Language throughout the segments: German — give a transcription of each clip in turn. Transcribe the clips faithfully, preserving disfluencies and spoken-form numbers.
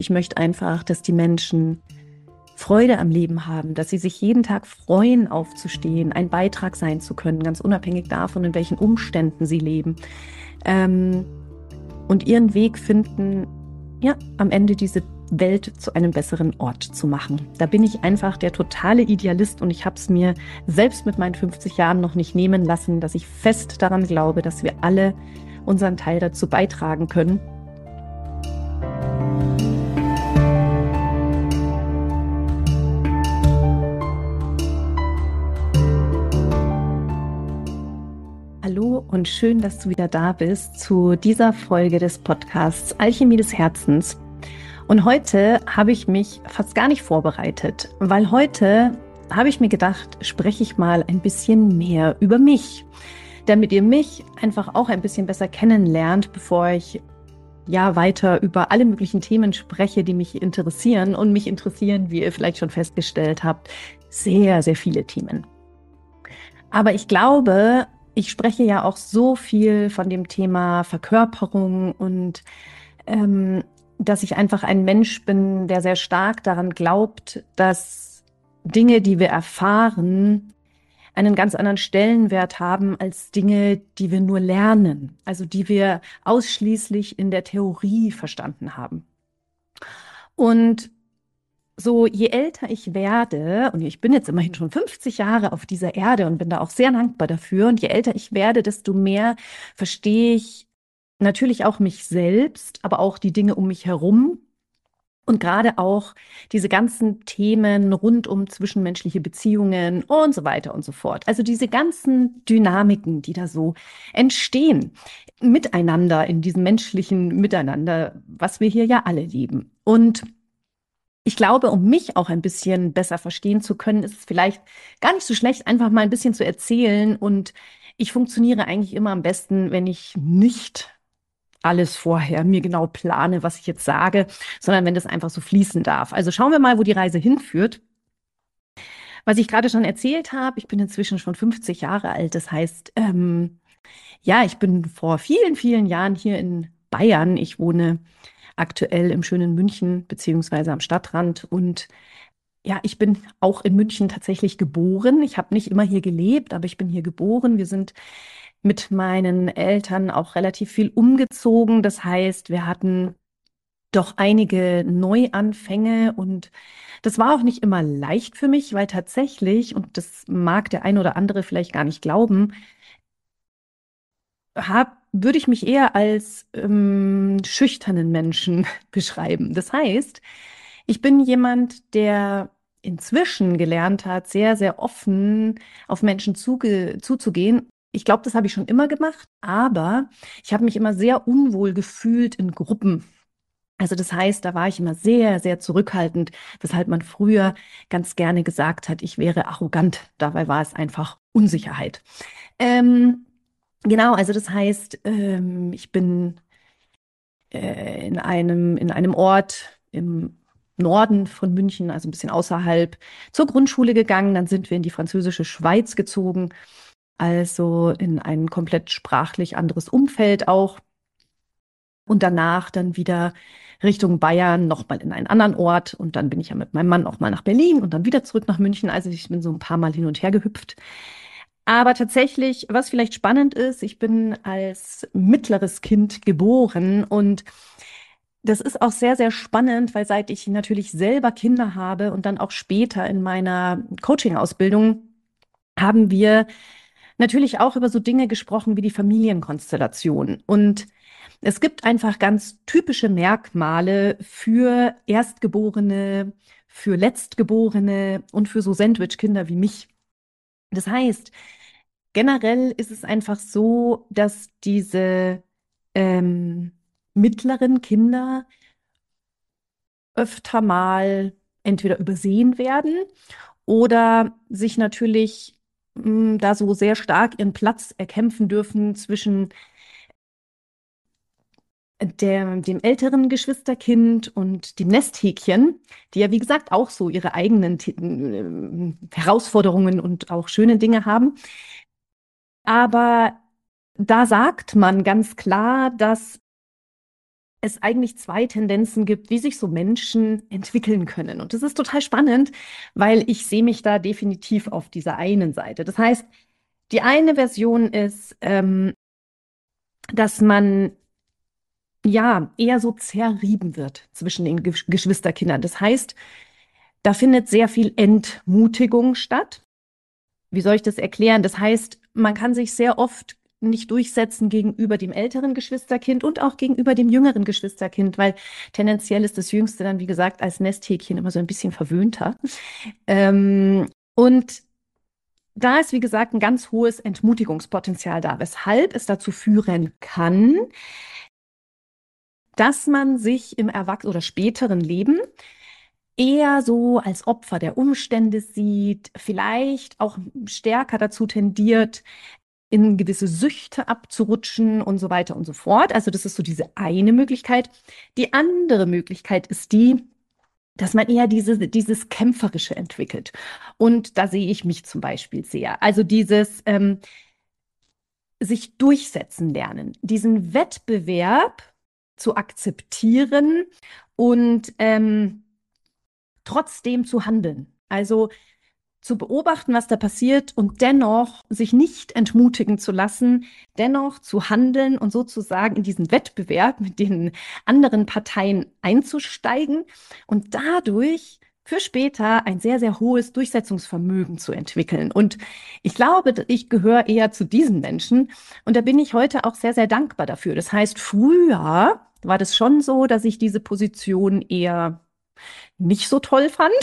Ich möchte einfach, dass die Menschen Freude am Leben haben, dass sie sich jeden Tag freuen, aufzustehen, ein Beitrag sein zu können, ganz unabhängig davon, in welchen Umständen sie leben. Ähm, und ihren Weg finden, ja, am Ende diese Welt zu einem besseren Ort zu machen. Da bin ich einfach der totale Idealist und ich habe es mir selbst mit meinen fünfzig Jahren noch nicht nehmen lassen, dass ich fest daran glaube, dass wir alle unseren Teil dazu beitragen können. Hallo und schön, dass du wieder da bist zu dieser Folge des Podcasts Alchemie des Herzens. Und heute habe ich mich fast gar nicht vorbereitet, weil heute habe ich mir gedacht, spreche ich mal ein bisschen mehr über mich, damit ihr mich einfach auch ein bisschen besser kennenlernt, bevor ich ja weiter über alle möglichen Themen spreche, die mich interessieren. Und mich interessieren, wie ihr vielleicht schon festgestellt habt, sehr, sehr viele Themen. Aber ich glaube, ich spreche ja auch so viel von dem Thema Verkörperung und ähm, dass ich einfach ein Mensch bin, der sehr stark daran glaubt, dass Dinge, die wir erfahren, einen ganz anderen Stellenwert haben als Dinge, die wir nur lernen, also die wir ausschließlich in der Theorie verstanden haben. Und so, je älter ich werde, und ich bin jetzt immerhin schon fünfzig Jahre auf dieser Erde und bin da auch sehr dankbar dafür, und je älter ich werde, desto mehr verstehe ich natürlich auch mich selbst, aber auch die Dinge um mich herum und gerade auch diese ganzen Themen rund um zwischenmenschliche Beziehungen und so weiter und so fort. Also diese ganzen Dynamiken, die da so entstehen miteinander in diesem menschlichen Miteinander, was wir hier ja alle lieben. Und ich glaube, um mich auch ein bisschen besser verstehen zu können, ist es vielleicht gar nicht so schlecht, einfach mal ein bisschen zu erzählen. Und ich funktioniere eigentlich immer am besten, wenn ich nicht alles vorher mir genau plane, was ich jetzt sage, sondern wenn das einfach so fließen darf. Also schauen wir mal, wo die Reise hinführt. Was ich gerade schon erzählt habe, ich bin inzwischen schon fünfzig Jahre alt. Das heißt, ähm, ja, ich bin vor vielen, vielen Jahren hier in Bayern. Ich wohne aktuell im schönen München beziehungsweise am Stadtrand. Und ja, ich bin auch in München tatsächlich geboren. Ich habe nicht immer hier gelebt, aber ich bin hier geboren. Wir sind mit meinen Eltern auch relativ viel umgezogen. Das heißt, wir hatten doch einige Neuanfänge und das war auch nicht immer leicht für mich, weil tatsächlich, und das mag der ein oder andere vielleicht gar nicht glauben, hab, würde ich mich eher als ähm, schüchternen Menschen beschreiben. Das heißt, ich bin jemand, der inzwischen gelernt hat, sehr, sehr offen auf Menschen zuge zuzugehen. Ich glaube, das habe ich schon immer gemacht, aber ich habe mich immer sehr unwohl gefühlt in Gruppen. Also das heißt, da war ich immer sehr, sehr zurückhaltend, weshalb man früher ganz gerne gesagt hat, ich wäre arrogant. Dabei war es einfach Unsicherheit. Ähm, genau, also das heißt, ähm, ich bin äh, in einem, in einem Ort im Norden von München, also ein bisschen außerhalb, zur Grundschule gegangen. Dann sind wir in die französische Schweiz gezogen, also in ein komplett sprachlich anderes Umfeld auch. Und danach dann wieder Richtung Bayern, nochmal in einen anderen Ort. Und dann bin ich ja mit meinem Mann auch mal nach Berlin und dann wieder zurück nach München. Also ich bin so ein paar Mal hin und her gehüpft. Aber tatsächlich, was vielleicht spannend ist, ich bin als mittleres Kind geboren und das ist auch sehr, sehr spannend, weil seit ich natürlich selber Kinder habe und dann auch später in meiner Coaching-Ausbildung haben wir natürlich auch über so Dinge gesprochen wie die Familienkonstellation. Und es gibt einfach ganz typische Merkmale für Erstgeborene, für Letztgeborene und für so Sandwich-Kinder wie mich. Das heißt, generell ist es einfach so, dass diese ähm, mittleren Kinder öfter mal entweder übersehen werden oder sich natürlich mh, da so sehr stark ihren Platz erkämpfen dürfen zwischen der, dem älteren Geschwisterkind und dem Nesthäkchen, die ja, wie gesagt, auch so ihre eigenen T- äh, Herausforderungen und auch schöne Dinge haben. Aber da sagt man ganz klar, dass es eigentlich zwei Tendenzen gibt, wie sich so Menschen entwickeln können. Und das ist total spannend, weil ich sehe mich da definitiv auf dieser einen Seite. Das heißt, die eine Version ist, ähm, dass man ja eher so zerrieben wird zwischen den Gesch- Geschwisterkindern. Das heißt, da findet sehr viel Entmutigung statt. Wie soll ich das erklären? Das heißt, man kann sich sehr oft nicht durchsetzen gegenüber dem älteren Geschwisterkind und auch gegenüber dem jüngeren Geschwisterkind, weil tendenziell ist das Jüngste dann, wie gesagt, als Nesthäkchen immer so ein bisschen verwöhnter. Ähm, und da ist, wie gesagt, ein ganz hohes Entmutigungspotenzial da, weshalb es dazu führen kann, dass man sich im Erwachsenen oder späteren Leben eher so als Opfer der Umstände sieht, vielleicht auch stärker dazu tendiert, in gewisse Süchte abzurutschen und so weiter und so fort. Also das ist so diese eine Möglichkeit. Die andere Möglichkeit ist die, dass man eher diese, dieses Kämpferische entwickelt. Und da sehe ich mich zum Beispiel sehr. Also dieses ähm, sich durchsetzen lernen, diesen Wettbewerb zu akzeptieren und ähm, trotzdem zu handeln. Also zu beobachten, was da passiert und dennoch sich nicht entmutigen zu lassen, dennoch zu handeln und sozusagen in diesen Wettbewerb mit den anderen Parteien einzusteigen und dadurch für später ein sehr, sehr hohes Durchsetzungsvermögen zu entwickeln. Und ich glaube, ich gehöre eher zu diesen Menschen und da bin ich heute auch sehr, sehr dankbar dafür. Das heißt, früher war das schon so, dass ich diese Position eher nicht so toll fand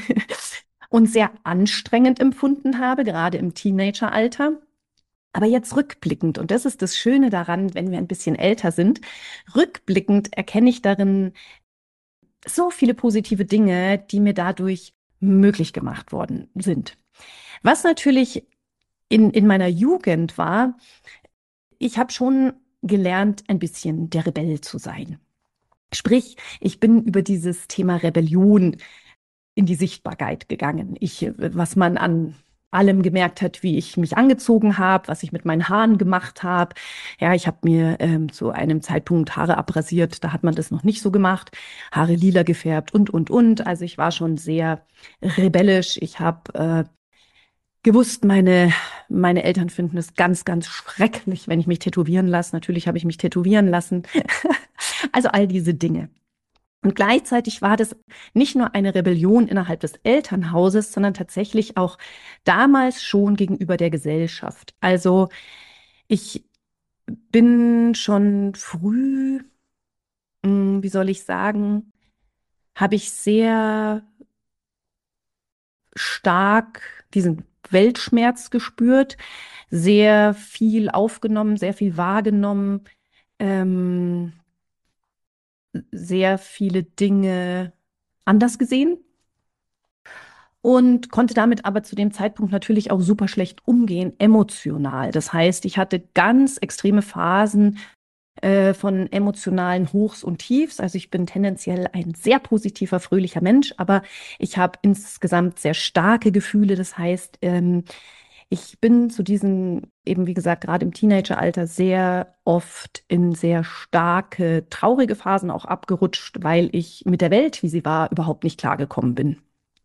und sehr anstrengend empfunden habe, gerade im Teenageralter. Aber jetzt rückblickend, und das ist das Schöne daran, wenn wir ein bisschen älter sind, rückblickend erkenne ich darin so viele positive Dinge, die mir dadurch möglich gemacht worden sind. Was natürlich in, in meiner Jugend war, ich habe schon gelernt, ein bisschen der Rebell zu sein. Sprich, ich bin über dieses Thema Rebellion in die Sichtbarkeit gegangen. Ich, was man an allem gemerkt hat, wie ich mich angezogen habe, was ich mit meinen Haaren gemacht habe. Ja, ich habe mir ähm, zu einem Zeitpunkt Haare abrasiert, da hat man das noch nicht so gemacht, Haare lila gefärbt und, und, und. Also ich war schon sehr rebellisch. Ich habe äh, gewusst, meine, meine Eltern finden es ganz, ganz schrecklich, wenn ich mich tätowieren lasse. Natürlich habe ich mich tätowieren lassen. Also all diese Dinge. Und gleichzeitig war das nicht nur eine Rebellion innerhalb des Elternhauses, sondern tatsächlich auch damals schon gegenüber der Gesellschaft. Also ich bin schon früh, mh, wie soll ich sagen, habe ich sehr stark diesen Weltschmerz gespürt, sehr viel aufgenommen, sehr viel wahrgenommen, ähm, sehr viele Dinge anders gesehen und konnte damit aber zu dem Zeitpunkt natürlich auch super schlecht umgehen, emotional. Das heißt, ich hatte ganz extreme Phasen äh, von emotionalen Hochs und Tiefs. Also ich bin tendenziell ein sehr positiver, fröhlicher Mensch, aber ich habe insgesamt sehr starke Gefühle. Das heißt, ähm, ich bin zu diesen, eben wie gesagt, gerade im Teenageralter sehr oft in sehr starke, traurige Phasen auch abgerutscht, weil ich mit der Welt, wie sie war, überhaupt nicht klargekommen bin.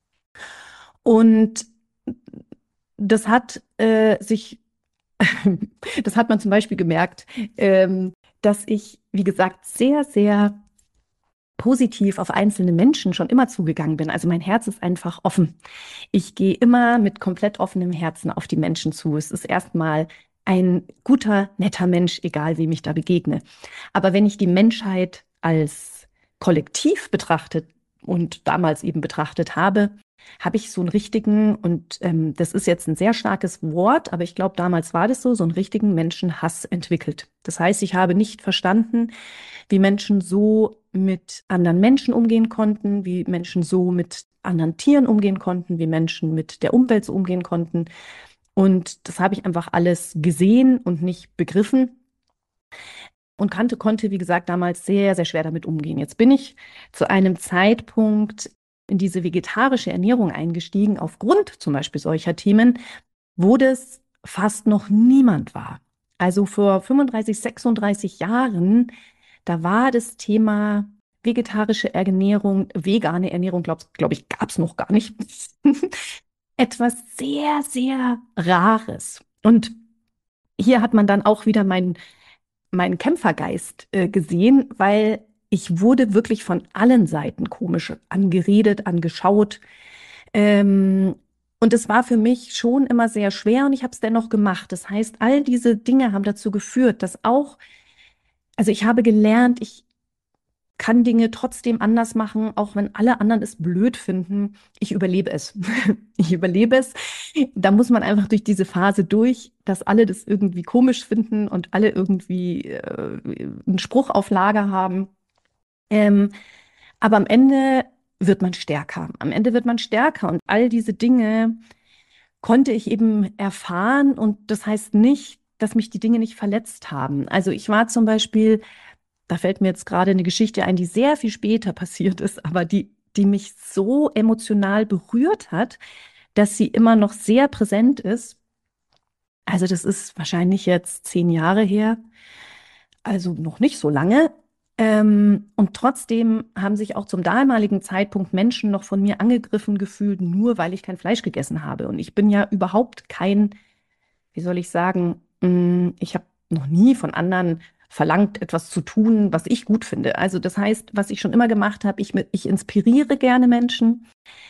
Und das hat äh, sich, das hat man zum Beispiel gemerkt, ähm, dass ich, wie gesagt, sehr, sehr positiv auf einzelne Menschen schon immer zugegangen bin. Also mein Herz ist einfach offen. Ich gehe immer mit komplett offenem Herzen auf die Menschen zu. Es ist erstmal ein guter, netter Mensch, egal wem ich da begegne. Aber wenn ich die Menschheit als Kollektiv betrachtet und damals eben betrachtet habe, habe ich so einen richtigen, und ähm, das ist jetzt ein sehr starkes Wort, aber ich glaube, damals war das so, so einen richtigen Menschenhass entwickelt. Das heißt, ich habe nicht verstanden, wie Menschen so mit anderen Menschen umgehen konnten, wie Menschen so mit anderen Tieren umgehen konnten, wie Menschen mit der Umwelt so umgehen konnten. Und das habe ich einfach alles gesehen und nicht begriffen und kannte, konnte, wie gesagt, damals sehr, sehr schwer damit umgehen. Jetzt bin ich zu einem Zeitpunkt in diese vegetarische Ernährung eingestiegen, aufgrund zum Beispiel solcher Themen, wo das fast noch niemand war. Also vor fünfunddreißig, sechsunddreißig Jahren, Da war das Thema vegetarische Ernährung, vegane Ernährung, glaube glaub ich, gab es noch gar nicht. Etwas sehr, sehr Rares. Und hier hat man dann auch wieder meinen meinen Kämpfergeist äh, gesehen, weil ich wurde wirklich von allen Seiten komisch angeredet, angeschaut. Ähm, und es war für mich schon immer sehr schwer und ich habe es dennoch gemacht. Das heißt, all diese Dinge haben dazu geführt, dass auch, also ich habe gelernt, ich kann Dinge trotzdem anders machen, auch wenn alle anderen es blöd finden. Ich überlebe es. Ich überlebe es. Da muss man einfach durch diese Phase durch, dass alle das irgendwie komisch finden und alle irgendwie äh, einen Spruch auf Lager haben. Ähm, aber am Ende wird man stärker. Am Ende wird man stärker und all diese Dinge konnte ich eben erfahren und das heißt nicht, dass mich die Dinge nicht verletzt haben. Also ich war zum Beispiel, da fällt mir jetzt gerade eine Geschichte ein, die sehr viel später passiert ist, aber die, die mich so emotional berührt hat, dass sie immer noch sehr präsent ist. Also das ist wahrscheinlich jetzt zehn Jahre her, also noch nicht so lange. Ähm, und trotzdem haben sich auch zum damaligen Zeitpunkt Menschen noch von mir angegriffen gefühlt, nur weil ich kein Fleisch gegessen habe. Und ich bin ja überhaupt kein, wie soll ich sagen, mh, ich habe noch nie von anderen verlangt, etwas zu tun, was ich gut finde. Also das heißt, was ich schon immer gemacht habe, ich, ich inspiriere gerne Menschen.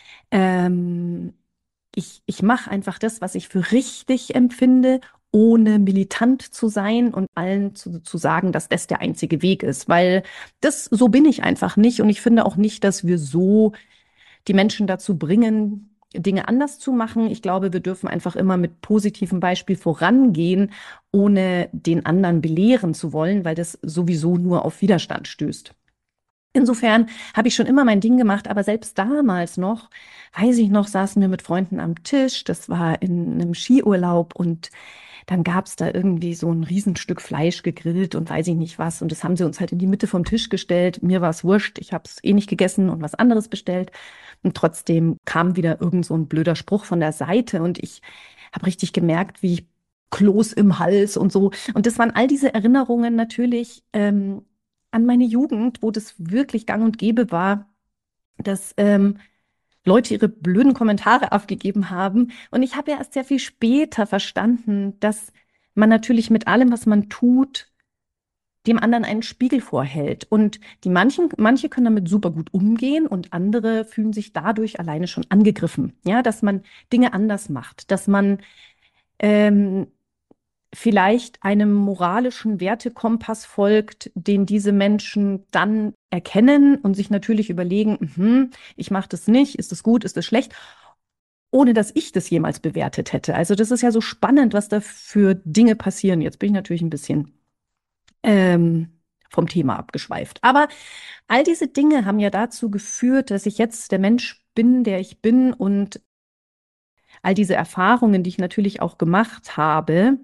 Ähm, ich, ich mache einfach das, was ich für richtig empfinde, ohne militant zu sein und allen zu, zu sagen, dass das der einzige Weg ist, weil das, so bin ich einfach nicht und ich finde auch nicht, dass wir so die Menschen dazu bringen, Dinge anders zu machen. Ich glaube, wir dürfen einfach immer mit positivem Beispiel vorangehen, ohne den anderen belehren zu wollen, weil das sowieso nur auf Widerstand stößt. Insofern habe ich schon immer mein Ding gemacht, aber selbst damals noch, weiß ich noch, saßen wir mit Freunden am Tisch. Das war in einem Skiurlaub und dann gab es da irgendwie so ein Riesenstück Fleisch gegrillt und weiß ich nicht was. Und das haben sie uns halt in die Mitte vom Tisch gestellt. Mir war es wurscht, ich habe es eh nicht gegessen und was anderes bestellt. Und trotzdem kam wieder irgend so ein blöder Spruch von der Seite und ich habe richtig gemerkt, wie ich Kloß im Hals und so. Und das waren all diese Erinnerungen natürlich ähm, an meine Jugend, wo das wirklich gang und gäbe war, dass ähm, Leute ihre blöden Kommentare abgegeben haben. Und ich habe ja erst sehr viel später verstanden, dass man natürlich mit allem, was man tut, dem anderen einen Spiegel vorhält. Und die manchen, manche können damit super gut umgehen und andere fühlen sich dadurch alleine schon angegriffen. Ja, dass man Dinge anders macht, dass man ähm, vielleicht einem moralischen Wertekompass folgt, den diese Menschen dann erkennen und sich natürlich überlegen, mhm, ich mache das nicht, ist das gut, ist das schlecht, ohne dass ich das jemals bewertet hätte. Also das ist ja so spannend, was da für Dinge passieren. Jetzt bin ich natürlich ein bisschen ähm, vom Thema abgeschweift. Aber all diese Dinge haben ja dazu geführt, dass ich jetzt der Mensch bin, der ich bin und all diese Erfahrungen, die ich natürlich auch gemacht habe.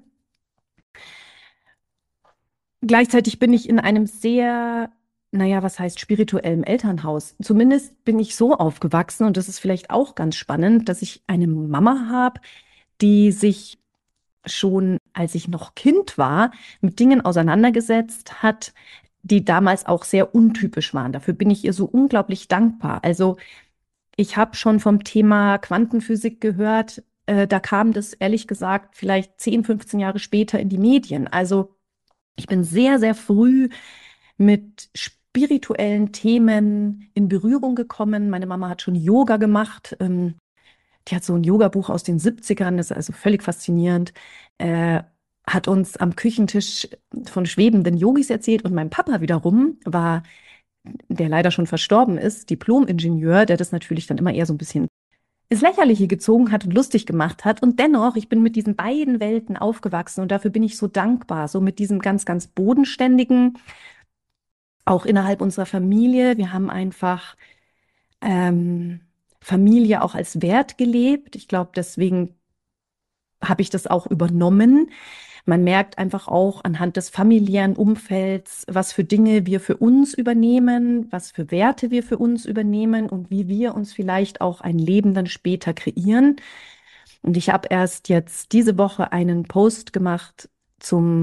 Gleichzeitig bin ich in einem sehr, naja, was heißt spirituellem Elternhaus. Zumindest bin ich so aufgewachsen und das ist vielleicht auch ganz spannend, dass ich eine Mama habe, die sich schon, als ich noch Kind war, mit Dingen auseinandergesetzt hat, die damals auch sehr untypisch waren. Dafür bin ich ihr so unglaublich dankbar. Also ich habe schon vom Thema Quantenphysik gehört. Äh, da kam das ehrlich gesagt vielleicht zehn, fünfzehn Jahre später in die Medien. Also ich bin sehr, sehr früh mit spirituellen Themen in Berührung gekommen. Meine Mama hat schon Yoga gemacht. Ähm, die hat so ein Yoga-Buch aus den siebzigern, das ist also völlig faszinierend. Äh, hat uns am Küchentisch von schwebenden Yogis erzählt und mein Papa wiederum war, der leider schon verstorben ist, Diplom-Ingenieur, der das natürlich dann immer eher so ein bisschen ins Lächerliche gezogen hat und lustig gemacht hat. Und dennoch, ich bin mit diesen beiden Welten aufgewachsen und dafür bin ich so dankbar, so mit diesem ganz, ganz bodenständigen, auch innerhalb unserer Familie. Wir haben einfach ähm, Familie auch als Wert gelebt. Ich glaube, deswegen habe ich das auch übernommen. Man merkt einfach auch anhand des familiären Umfelds, was für Dinge wir für uns übernehmen, was für Werte wir für uns übernehmen und wie wir uns vielleicht auch ein Leben dann später kreieren. Und ich habe erst jetzt diese Woche einen Post gemacht zum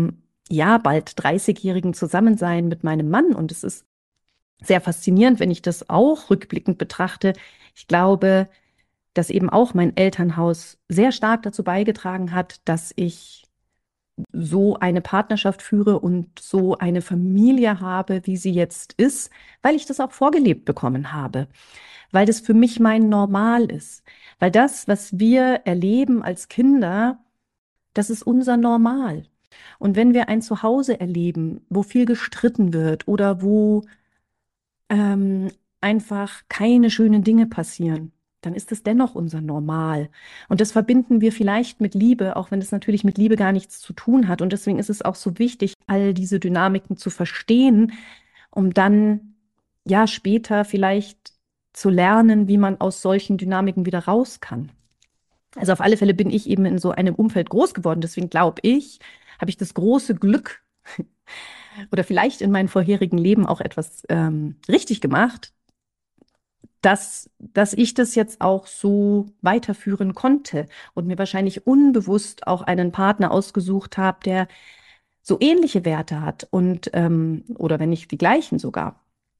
ja, bald dreißigjährigen Zusammensein mit meinem Mann. Und es ist sehr faszinierend, wenn ich das auch rückblickend betrachte. Ich glaube, dass eben auch mein Elternhaus sehr stark dazu beigetragen hat, dass ich so eine Partnerschaft führe und so eine Familie habe, wie sie jetzt ist, weil ich das auch vorgelebt bekommen habe, weil das für mich mein Normal ist, weil das, was wir erleben als Kinder, das ist unser Normal. Und wenn wir ein Zuhause erleben, wo viel gestritten wird oder wo ähm, einfach keine schönen Dinge passieren, dann ist es dennoch unser Normal. Und das verbinden wir vielleicht mit Liebe, auch wenn es natürlich mit Liebe gar nichts zu tun hat. Und deswegen ist es auch so wichtig, all diese Dynamiken zu verstehen, um dann ja später vielleicht zu lernen, wie man aus solchen Dynamiken wieder raus kann. Also auf alle Fälle bin ich eben in so einem Umfeld groß geworden. Deswegen glaube ich, habe ich das große Glück oder vielleicht in meinem vorherigen Leben auch etwas ähm, richtig gemacht, dass, dass ich das jetzt auch so weiterführen konnte und mir wahrscheinlich unbewusst auch einen Partner ausgesucht habe, der so ähnliche Werte hat und ähm, oder wenn nicht die gleichen sogar.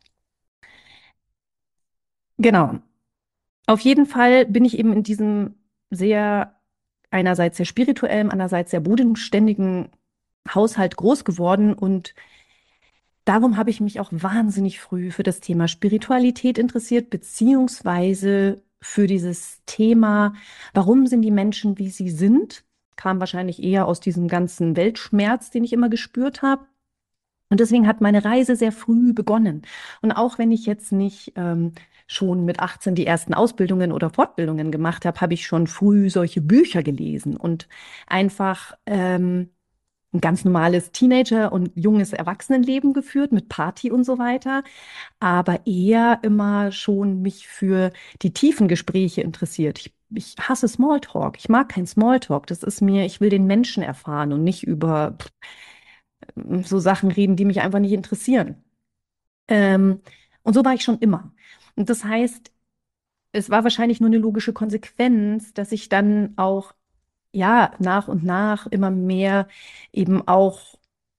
Genau. Auf jeden Fall bin ich eben in diesem sehr einerseits sehr spirituellen, andererseits sehr bodenständigen Haushalt groß geworden und darum habe ich mich auch wahnsinnig früh für das Thema Spiritualität interessiert, beziehungsweise für dieses Thema, warum sind die Menschen, wie sie sind, kam wahrscheinlich eher aus diesem ganzen Weltschmerz, den ich immer gespürt habe. Und deswegen hat meine Reise sehr früh begonnen. Und auch wenn ich jetzt nicht ähm, schon mit achtzehn die ersten Ausbildungen oder Fortbildungen gemacht habe, habe ich schon früh solche Bücher gelesen und einfach ähm, ein ganz normales Teenager- und junges Erwachsenenleben geführt mit Party und so weiter, aber eher immer schon mich für die tiefen Gespräche interessiert. Ich, ich hasse Smalltalk. Ich mag kein Smalltalk. Das ist mir, ich will den Menschen erfahren und nicht über pff, so Sachen reden, die mich einfach nicht interessieren. Ähm, und so war ich schon immer. Und das heißt, es war wahrscheinlich nur eine logische Konsequenz, dass ich dann auch, ja, nach und nach immer mehr eben auch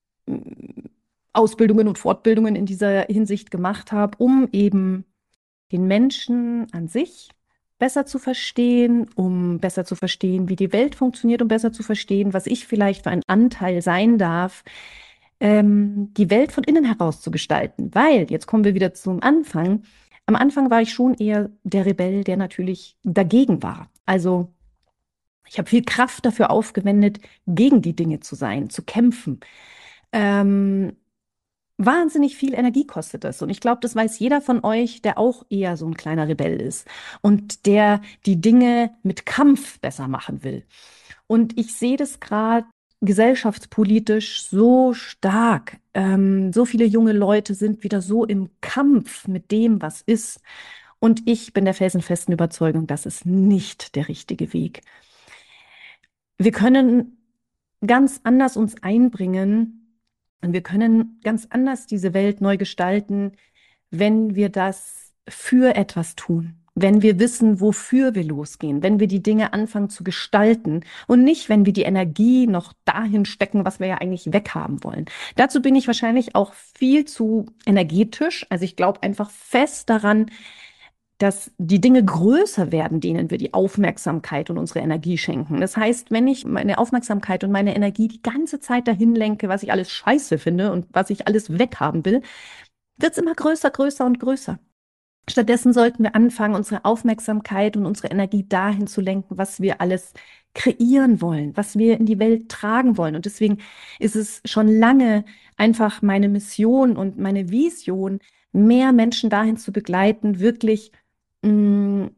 Ausbildungen und Fortbildungen in dieser Hinsicht gemacht habe, um eben den Menschen an sich besser zu verstehen, um besser zu verstehen, wie die Welt funktioniert, um besser zu verstehen, was ich vielleicht für ein Anteil sein darf, ähm, die Welt von innen heraus zu gestalten. Weil, jetzt kommen wir wieder zum Anfang. Am Anfang war ich schon eher der Rebell, der natürlich dagegen war. Also ich habe viel Kraft dafür aufgewendet, gegen die Dinge zu sein, zu kämpfen. Ähm, Wahnsinnig viel Energie kostet das. Und ich glaube, das weiß jeder von euch, der auch eher so ein kleiner Rebell ist und der die Dinge mit Kampf besser machen will. Und ich sehe das gerade gesellschaftspolitisch so stark. Ähm, so viele junge Leute sind wieder so im Kampf mit dem, was ist. Und ich bin der felsenfesten Überzeugung, das ist nicht der richtige Weg. Wir können ganz anders uns einbringen und wir können ganz anders diese Welt neu gestalten, wenn wir das für etwas tun, wenn wir wissen, wofür wir losgehen, wenn wir die Dinge anfangen zu gestalten und nicht, wenn wir die Energie noch dahin stecken, was wir ja eigentlich weghaben wollen. Dazu bin ich wahrscheinlich auch viel zu energetisch. Also ich glaube einfach fest daran, dass die Dinge größer werden, denen wir die Aufmerksamkeit und unsere Energie schenken. Das heißt, wenn ich meine Aufmerksamkeit und meine Energie die ganze Zeit dahin lenke, was ich alles scheiße finde und was ich alles weghaben will, wird es immer größer, größer und größer. Stattdessen sollten wir anfangen, unsere Aufmerksamkeit und unsere Energie dahin zu lenken, was wir alles kreieren wollen, was wir in die Welt tragen wollen. Und deswegen ist es schon lange einfach meine Mission und meine Vision, mehr Menschen dahin zu begleiten, wirklich mh,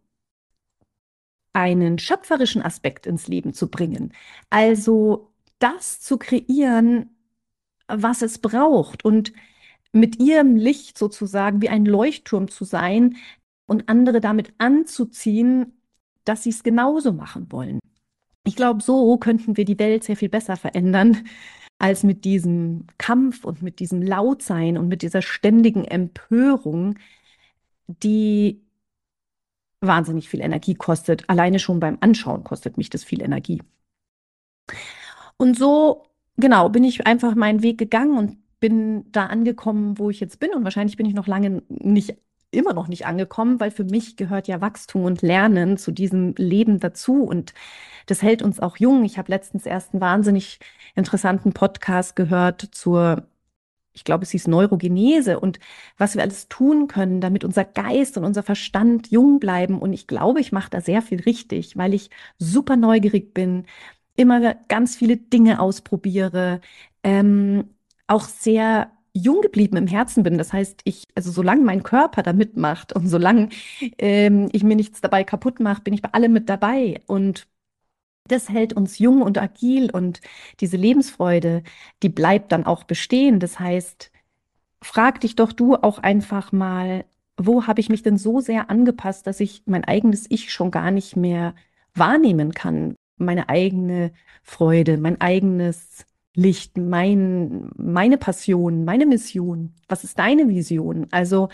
einen schöpferischen Aspekt ins Leben zu bringen. Also das zu kreieren, was es braucht und mit ihrem Licht sozusagen wie ein Leuchtturm zu sein und andere damit anzuziehen, dass sie es genauso machen wollen. Ich glaube, so könnten wir die Welt sehr viel besser verändern, als mit diesem Kampf und mit diesem Lautsein und mit dieser ständigen Empörung, die wahnsinnig viel Energie kostet. Alleine schon beim Anschauen kostet mich das viel Energie. Und so genau, bin ich einfach meinen Weg gegangen und bin da angekommen, wo ich jetzt bin. Und wahrscheinlich bin ich noch lange nicht, immer noch nicht angekommen, weil für mich gehört ja Wachstum und Lernen zu diesem Leben dazu. Und das hält uns auch jung. Ich habe letztens erst einen wahnsinnig interessanten Podcast gehört zur, ich glaube, es hieß Neurogenese und was wir alles tun können, damit unser Geist und unser Verstand jung bleiben. Und ich glaube, ich mache da sehr viel richtig, weil ich super neugierig bin, immer ganz viele Dinge ausprobiere, ähm, auch sehr jung geblieben im Herzen bin. Das heißt, ich, also solange mein Körper da mitmacht und solange ähm, ich mir nichts dabei kaputt mache, bin ich bei allem mit dabei. Und das hält uns jung und agil und diese Lebensfreude, die bleibt dann auch bestehen. Das heißt, frag dich doch du auch einfach mal, wo habe ich mich denn so sehr angepasst, dass ich mein eigenes Ich schon gar nicht mehr wahrnehmen kann? Meine eigene Freude, mein eigenes Licht, mein, meine Passion, meine Mission. Was ist deine Vision? Also,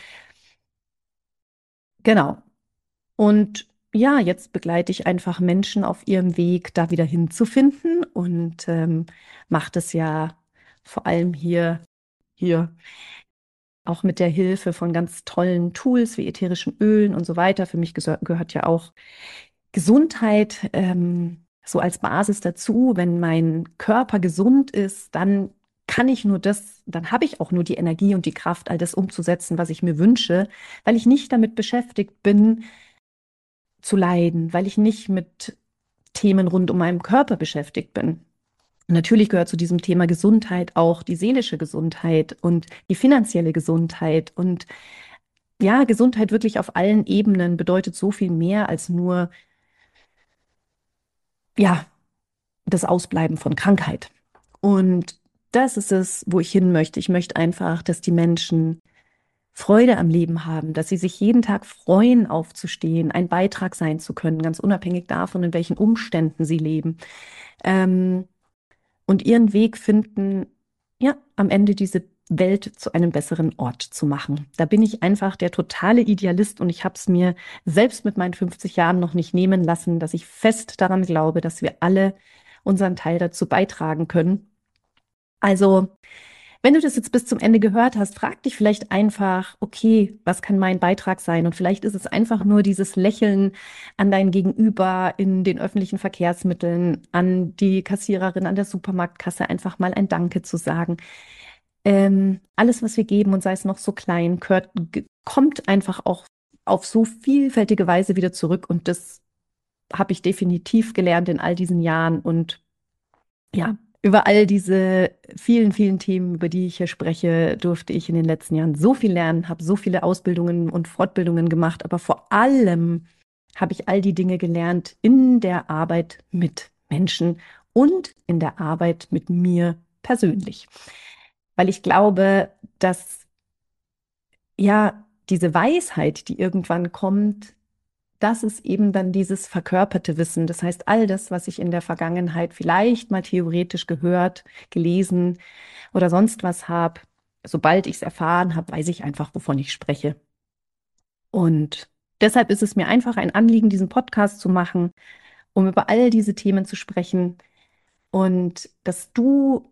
genau. Und ja, jetzt begleite ich einfach Menschen auf ihrem Weg, da wieder hinzufinden und ähm, mache das ja vor allem hier, hier auch mit der Hilfe von ganz tollen Tools wie ätherischen Ölen und so weiter. Für mich gesö- gehört ja auch Gesundheit ähm, so als Basis dazu. Wenn mein Körper gesund ist, dann kann ich nur das, dann habe ich auch nur die Energie und die Kraft, all das umzusetzen, was ich mir wünsche, weil ich nicht damit beschäftigt bin, zu leiden, weil ich nicht mit Themen rund um meinen Körper beschäftigt bin. Und natürlich gehört zu diesem Thema Gesundheit auch die seelische Gesundheit und die finanzielle Gesundheit. Und ja, Gesundheit wirklich auf allen Ebenen bedeutet so viel mehr als nur, ja, das Ausbleiben von Krankheit. Und das ist es, wo ich hin möchte. Ich möchte einfach, dass die Menschen Freude am Leben haben, dass sie sich jeden Tag freuen, aufzustehen, ein Beitrag sein zu können, ganz unabhängig davon, in welchen Umständen sie leben. Ähm, und ihren Weg finden, ja, am Ende diese Welt zu einem besseren Ort zu machen. Da bin ich einfach der totale Idealist und ich habe es mir selbst mit meinen fünfzig Jahren noch nicht nehmen lassen, dass ich fest daran glaube, dass wir alle unseren Teil dazu beitragen können. Also, wenn du das jetzt bis zum Ende gehört hast, frag dich vielleicht einfach, okay, was kann mein Beitrag sein? Und vielleicht ist es einfach nur dieses Lächeln an dein Gegenüber in den öffentlichen Verkehrsmitteln, an die Kassiererin an der Supermarktkasse, einfach mal ein Danke zu sagen. Ähm, alles, was wir geben und sei es noch so klein, gehört, ge- kommt einfach auch auf so vielfältige Weise wieder zurück. Und das habe ich definitiv gelernt in all diesen Jahren. Und ja, über all diese vielen, vielen Themen, über die ich hier spreche, durfte ich in den letzten Jahren so viel lernen, habe so viele Ausbildungen und Fortbildungen gemacht, aber vor allem habe ich all die Dinge gelernt in der Arbeit mit Menschen und in der Arbeit mit mir persönlich. Weil ich glaube, dass ja diese Weisheit, die irgendwann kommt, das ist eben dann dieses verkörperte Wissen. Das heißt, all das, was ich in der Vergangenheit vielleicht mal theoretisch gehört, gelesen oder sonst was habe, sobald ich es erfahren habe, weiß ich einfach, wovon ich spreche. Und deshalb ist es mir einfach ein Anliegen, diesen Podcast zu machen, um über all diese Themen zu sprechen und dass du,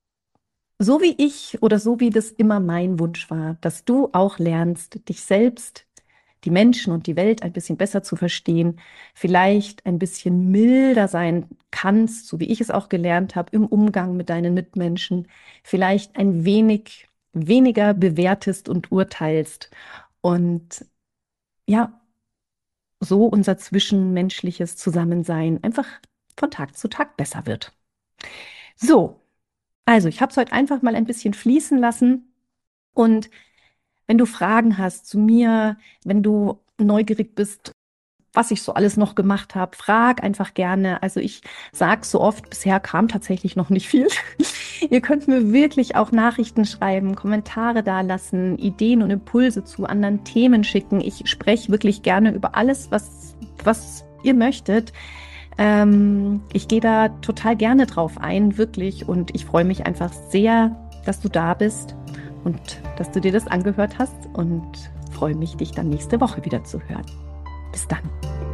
so wie ich oder so wie das immer mein Wunsch war, dass du auch lernst, dich selbst, die Menschen und die Welt ein bisschen besser zu verstehen, vielleicht ein bisschen milder sein kannst, so wie ich es auch gelernt habe, im Umgang mit deinen Mitmenschen, vielleicht ein wenig weniger bewertest und urteilst und ja, so unser zwischenmenschliches Zusammensein einfach von Tag zu Tag besser wird. So, also ich habe es heute einfach mal ein bisschen fließen lassen und wenn du Fragen hast zu mir, wenn du neugierig bist, was ich so alles noch gemacht habe, frag einfach gerne. Also ich sage so oft, bisher kam tatsächlich noch nicht viel. Ihr könnt mir wirklich auch Nachrichten schreiben, Kommentare dalassen, Ideen und Impulse zu anderen Themen schicken. Ich spreche wirklich gerne über alles, was, was ihr möchtet. Ähm, ich gehe da total gerne drauf ein, wirklich. Und ich freue mich einfach sehr, dass du da bist und dass du dir das angehört hast und freue mich, dich dann nächste Woche wieder zu hören. Bis dann.